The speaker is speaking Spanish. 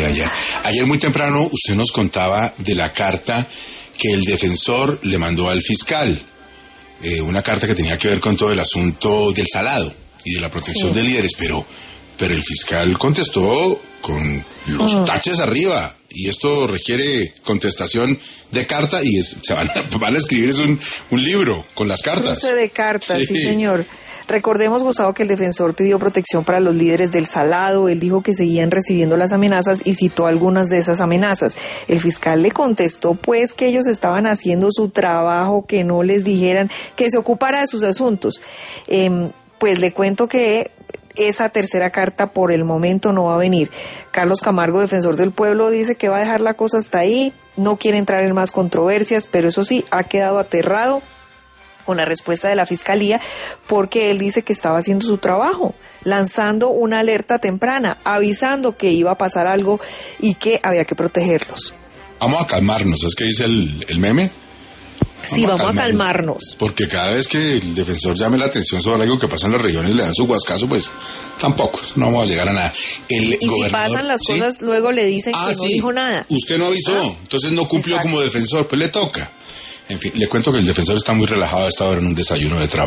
ya. Ayer muy temprano usted nos contaba de la carta que el defensor le mandó al fiscal. Una carta que tenía que ver con todo el asunto del salado y de la protección de líderes, pero el fiscal contestó con los taches arriba, y esto requiere contestación de carta, y van a escribir un libro con las cartas. Cruce de cartas, sí señor. Recordemos, Gustavo, que el defensor pidió protección para los líderes del salado. Él dijo que seguían recibiendo las amenazas y citó algunas de esas amenazas. El fiscal le contestó pues que ellos estaban haciendo su trabajo, que no les dijeran, que se ocupara de sus asuntos. Pues le cuento que esa tercera carta por el momento no va a venir. Carlos Camargo, defensor del pueblo, dice que va a dejar la cosa hasta ahí, no quiere entrar en más controversias, pero eso sí, ha quedado aterrado con la respuesta de la Fiscalía, porque él dice que estaba haciendo su trabajo, lanzando una alerta temprana, avisando que iba a pasar algo y que había que protegerlos. Vamos a calmarnos, ¿es que dice el meme? Vamos a calmarnos. Porque cada vez que el defensor llame la atención sobre algo que pasa en las regiones, le dan su guascazo, pues tampoco, no vamos a llegar a nada. Y si pasan las cosas, luego le dicen que no dijo nada. Usted no avisó, entonces no cumplió como defensor, pues le toca. En fin, le cuento que el defensor está muy relajado a esta hora en un desayuno de trabajo.